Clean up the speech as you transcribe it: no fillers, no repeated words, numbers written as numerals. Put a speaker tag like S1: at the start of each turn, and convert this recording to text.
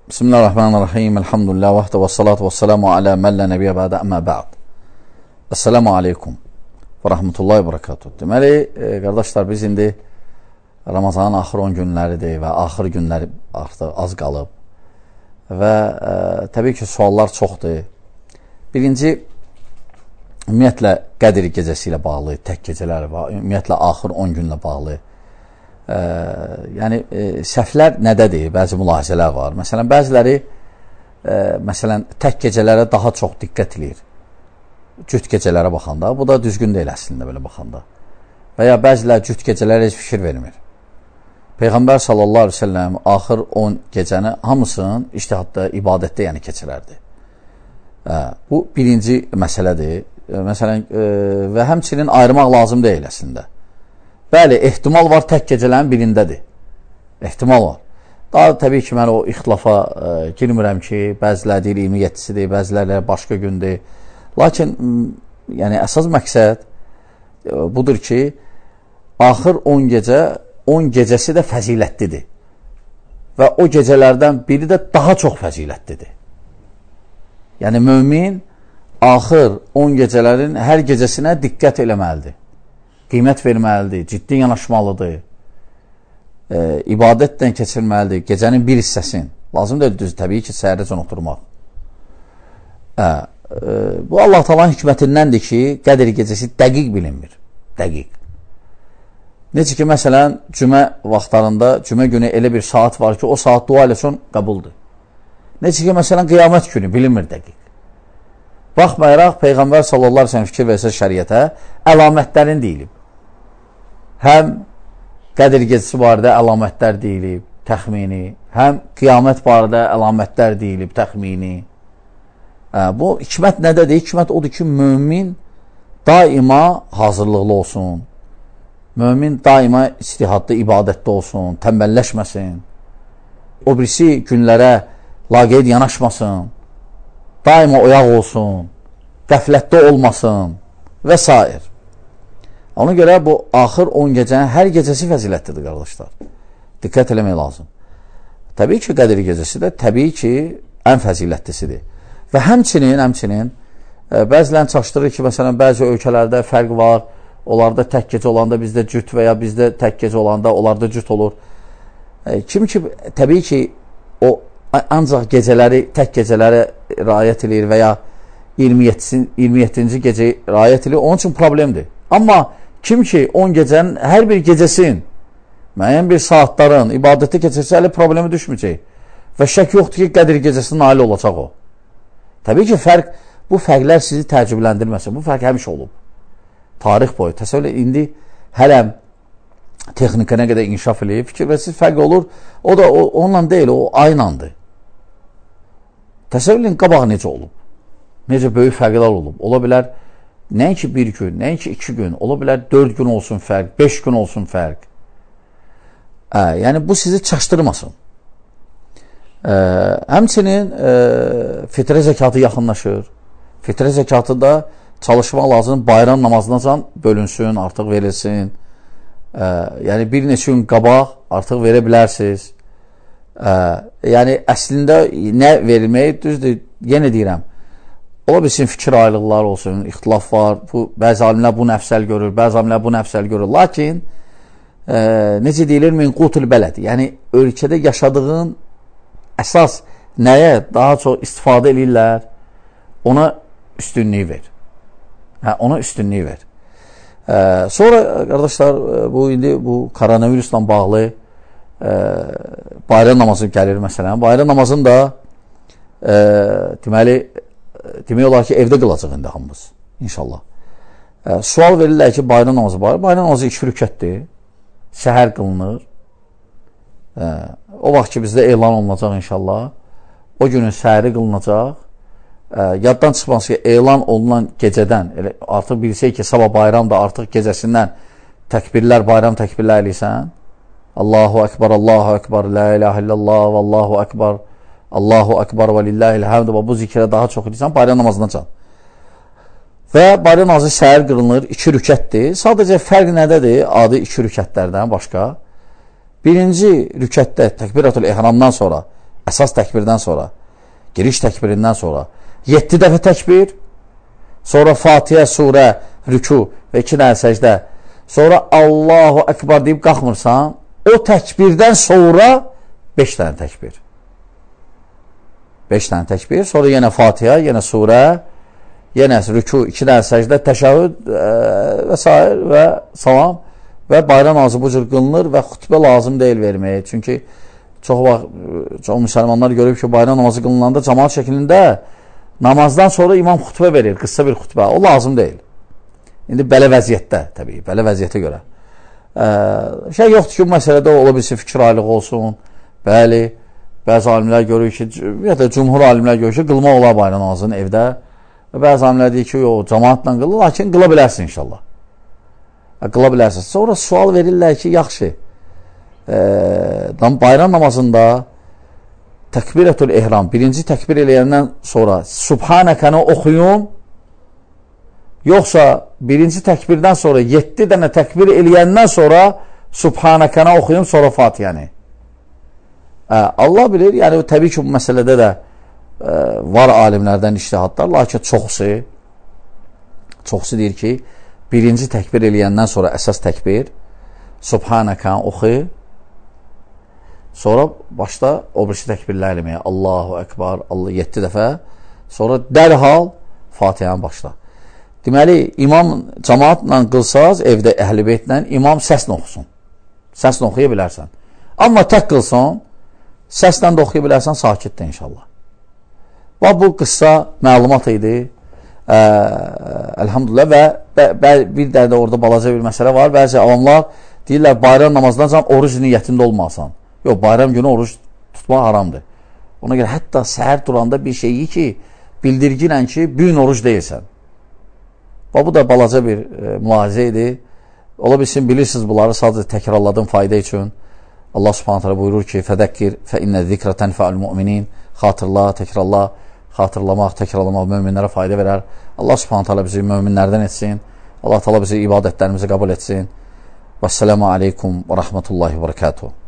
S1: Bismillahirrahmanirrahim. Elhamdülillah vahdə və salatu və selamu alə məllə nəbiyyə bədə əmmə bə'd. Esselamu aleykum və rahmetullahi və barakatuhu. Deməli, qardaşlar, biz indi Ramazanın axır 10 günləridir və axır günləri artıq az qalıb. Və təbii ki, suallar çoxdur. Birinci, ümumiyyətlə, Qədir gecəsi ilə bağlı, tək gecələr və ümumiyyətlə, axır 10 günlə bağlı. Yəni, səhvlər nədədir? Bəzi mülahizələr var. Məsələn, bəziləri tək gecələrə daha çox diqqət edir. Cüt gecələrə baxanda. Bu da düzgün deyil əslində belə baxanda. Və ya bəzilər cüt gecələrə heç fikir vermir. Peyğəmbər sallallahu aleyhi ve sellem axır 10 gecəni hamısının iştihadda, ibadətdə yəni keçirərdi. Bu birinci məsələdir. Məsələn, və həmçinin ayırmaq lazım deyil əslində. Bəli, ehtimal var, tək gecələrin birindədir. Ehtimal var. Daha təbii ki, mən o ixtilafa girmirəm ki, bəzilər deyir 27-sidir, bəzilərlə başqa gündür. Lakin, yəni, əsas məqsəd budur ki, axır 10 gecəsi də fəzilətlidir. Və o gecələrdən biri də daha çox fəzilətlidir. Yəni, mömin axır 10 gecələrin hər gecəsinə diqqət eləməlidir. Qiymət verməlidir, ciddi yanaşmalıdır, ibadətdən keçirməlidir, gecənin bir hissəsin. Lazım deyil, düz, təbii ki, səhərəcən oturmaq. Bu, Allah Taala'nın hikmətindəndir ki, Qədir gecəsi dəqiq bilinmir, dəqiq. Necə ki, məsələn, cümə vaxtlarında, cümə günü elə bir saat var ki, o saat dua ilə üçün qəbuldur. Necə ki, məsələn, qiyamət günü bilinmir dəqiq. Baxmayaraq, Peyğəmbər sallallahu aleyhi ve sellem fikir versə şəriətə, əlamətlərin deyilib. Həm Qədir gecəsi barədə əlamətlər deyilib, təxmini, həm qiyamət barədə əlamətlər deyilib, təxmini. Bu, hikmət nədədir? Hikmət odur ki, mömin daima hazırlıqlı olsun, mömin daima istihadlı, ibadətdə olsun, təmbəlləşməsin, o birisi günlərə laqeyd yanaşmasın, daima oyaq olsun, qəflətdə olmasın və s. Ona görə bu axır 10 gecənin hər gecəsi fəzilətlidir, qardaşlar. Diqqət eləmək lazım. Təbii ki, Qədir gecəsi də təbii ki, ən fəzilətlisidir. Və həmçinin bəzilərini çaşdırır ki, məsələn, bəzi ölkələrdə fərq var, onlarda tək gecə olanda bizdə cüt və ya bizdə tək gecə olanda onlarda cüt olur. Kim ki, təbii ki, o ancaq tək gecələri riayət edir və ya 27-ci gecə riayət edir, onun üçün problemdir. Amma kim ki 10 gecənin hər bir gecəsin müəyyən bir saatların ibadətə keçirsə, hələ problemi düşməyəcək. Və şək yoxdur ki, Qədir gecəsinin nail olacaq o. Təbii ki, bu fərqlər sizi təəccübləndirməsin. Bu fərq həmişə olub. Tarix boyu. Təsəvvür indi hələm texnika nə qədər inkişaf eləyib, fikir və siz fərq olur. O da onunla deyil, o aynandır. Təsəvvür edin, qabaq necə olub? Necə böyük fərqlər olub? Ola bilər, nəinki bir gün, nəinki 2 gün, ola bilər 4 gün olsun fərq, 5 gün olsun fərq. Yəni, bu sizi çaşdırmasın. Həmçinin fitrə zəkatı yaxınlaşır. Fitrə zəkatı da çalışmaq lazım, bayram namazınacan bölünsün, artıq verilsin. Yəni, bir neçə gün qabaq artıq verə bilərsiniz. Yəni, əslində nə verilməyi, düzdür, yenə deyirəm, ola bilsin fikir ayrılıqlar olsun, ixtilaf var, bəzi alimlər bunu əfsəl görür, bəzi alimlər bunu əfsəl görür. Lakin, necə deyilir, min qutul bələd, yəni ölkədə yaşadığın əsas nəyə daha çox istifadə edirlər, ona üstünlüyü ver. Ona üstünlüyü ver. Sonra, qardaşlar, bu koronavirusla bağlı bayram namazı gəlir, məsələn. Bayram namazını da demək olar ki, evdə qılacaq indi hamımız, inşallah. Sual verirlər ki, bayram namazı var. Bayram namazı 2 rükətdir, səhər qılınır. O vaxt ki, bizdə elan olunacaq inşallah. O günün səhəri qılınacaq. Yaddan çıxması ki, elan olunan gecədən, artıq bilsək ki, sabah bayramda artıq gecəsindən təkbirlər, bayram təkbirlər eləysən. Allahu Ekber, Allahu Ekber, La ilahe illallah və Allahu Ekber, Allahu Ekber və lillahil həmd və bu zikrə daha çox edirsən, bayram namazına can. Və bayram namazı səhər qılınır, 2 rükətdir. Sadəcə fərq nədədir? Adi 2 rükətlərdən başqa. Birinci rükətdə təkbiratul ehramdan sonra Əsas təkbirdən sonra, giriş təkbirindən sonra 7 dəfə təkbir, sonra Fatihə, surə, rüku və 2 dənə səcdə, sonra Allahu Ekber deyib qalxmırsan, o təkbirdən sonra 5 dənə təkbir. 5 dənə təkbir, sonra yenə Fatihə, yenə surə, yenə rüku, 2 dənə səcdə, təşəhhüd və s. və salam və bayram namazı bu cür qılınır və xütbə lazım deyil verməyə. Çünki çox müsəlmanlar görüb ki, bayram namazı qılınanda cəmaat şəklində namazdan sonra imam xütbə verir, qısa bir xütbə. O lazım deyil. İndi belə vəziyyətdə, təbii, belə vəziyyətə görə. Şey yoxdur ki, bu məsələdə ola bilsin, fikir ayrılığı olsun. Bəli, bəzi alimlər görür ki, cümhur alimlər görür ki, qılmaq olar bayram namazını evdə. Və bəzi alimlər deyir ki, yox, cəmaatla qılır, lakin qıla bilərsin inşallah. Qıla bilərsin. Sonra sual verirlər ki, yaxşı, bayram namazında təkbirətül ehram, birinci təkbir eləyəndən sonra Subhanəkəni oxuyun, yoxsa birinci təkbirdən sonra 7 dənə təkbir eləyəndən sonra Subhanəkəni oxuyun, sonra Fatihəni. Allah bilir, yəni təbii ki, bu məsələdə də var alimlərdən iştihadlar, lakin çoxsu deyir ki, birinci təkbir eləyəndən sonra əsas təkbir, Subhanəkəni oxuyun, sonra başda o birisi təkbirlər eləməyə, Allahu Ekber, 7 dəfə, sonra dərhal Fatihəni başla. Deməli, imam cəmaatla qılsaz, evdə əhl-i beytlə, imam səslə oxusun. Səslə oxuya bilərsən. Amma tək qılsan, səslə də oxuya bilərsən, sakitdir inşallah. Və bu qıssa məlumat idi. Elhamdülillah və bir də orada balaca bir məsələ var. Bəzi avamlar deyirlər, bayram namazdan can oruc niyyətində olmasan. Yox, bayram günü oruç tutmaq haramdır. Ona görə hətta səhər duranda bir şeyi ki, bildirginən ki, bugün oruç deyilsən. Və bu da balaca bir mülahizə idi. Ola bilsin, bilirsiniz bunları sadəcə təkrarladım fayda üçün. Allah subhanət hələ buyurur ki, fədəkkir fə innə zikrə tənfəül müminin. Xatırla, təkrarla, təkrarlamaq möminlərə fayda verər. Allah subhanət hələ bizi möminlərdən etsin. Allah təala bizi ibadətlərimizi qəbul etsin. Vəssələmu aleykum və rəhmətullahi və bərəkatuhu.